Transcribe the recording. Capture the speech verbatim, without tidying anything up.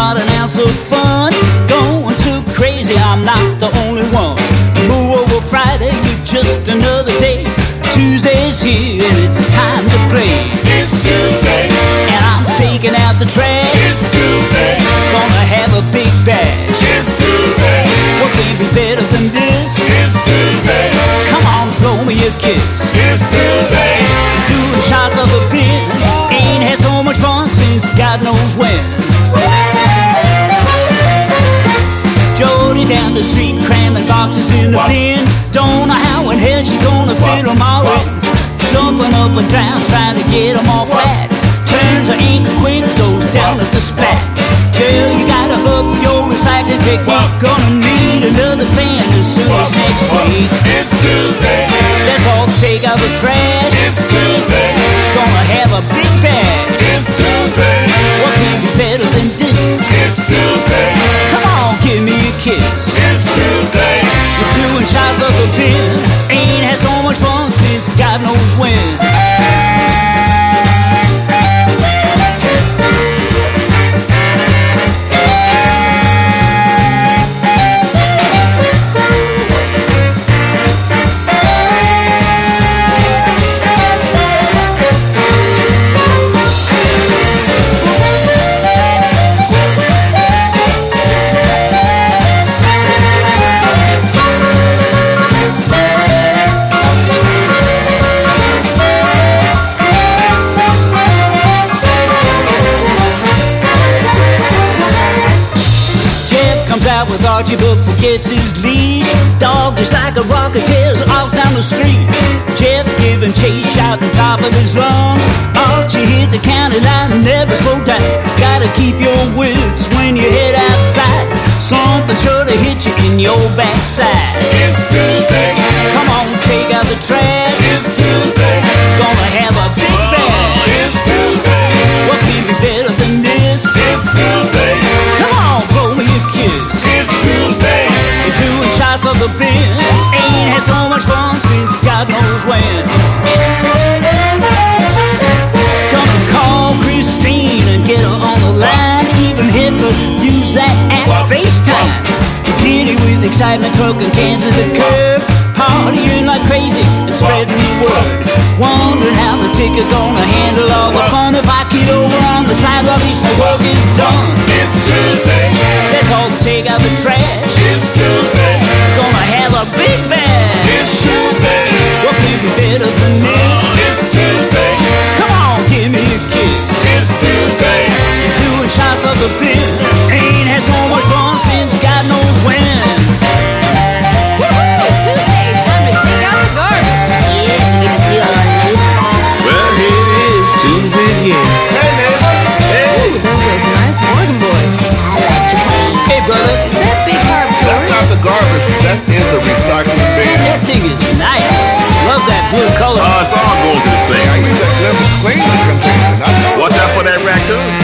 not an ounce of fun. Going so crazy, I'm not the only one. Move over Friday, you're just another day. Tuesday's here and it's time to play. It's Tuesday, and I'm taking out the trash. It's Tuesday, gonna have a big bash. It's Tuesday, what can be better than this? It's Tuesday, come on, blow me a kiss. It's Tuesday, doing shots of the bin. Ain't had so much fun since God knows when. Jody down the street cramming boxes in the Wop. bin. Don't know how in hell she's gonna fit them all in. Jumping up and down trying to get them all flat. Turns her ink quick, goes down at the splat. Girl, you gotta up your recycling technique. Gonna need another fan as soon as next week. It's Tuesday, let's all take out the trash. It's Tuesday, gonna have a big bash. It's Tuesday, what can be better than this? It's Tuesday, come on, give me a kiss. It's Tuesday, you're doing shots of the bin. Ain't had so much fun since God knows when. With Archie but forgets his leash. Dog just like a rocket tears off down the street. Jeff giving chase, shouting top of his lungs. Archie hit the county line, never slow down. Gotta keep your wits when you head outside. Something sure to hit you in your backside. It's Tuesday, come on, take out the trash. It's Tuesday, gonna have a big bash. It's Tuesday, what can be better than this? It's Tuesday, come on, blow me a kiss. It's Tuesday, you're doing shots of the bin. Ain't had so much fun since God knows when. Gonna call Christine and get her on the line. Even Hitler use that app FaceTime. Giddy with excitement, trucking cans to the curb. Partying like crazy and spreading the word. Wondering how the ticket gonna handle all the fun. If I get over on the side while these work is done. It's Tuesday, let's all take out the trash. It's Tuesday, gonna have a big bash. It's Tuesday, what can be better than this? It's Tuesday, come on, give me a kiss. It's Tuesday, you're doing shots of the bin. Ain't had so much fun since God knows when. Garbage, that is the recycling bin. That thing is nice. Love that blue color. Oh, it's all going to the same. I use that clean container. Watch out for that raccoon.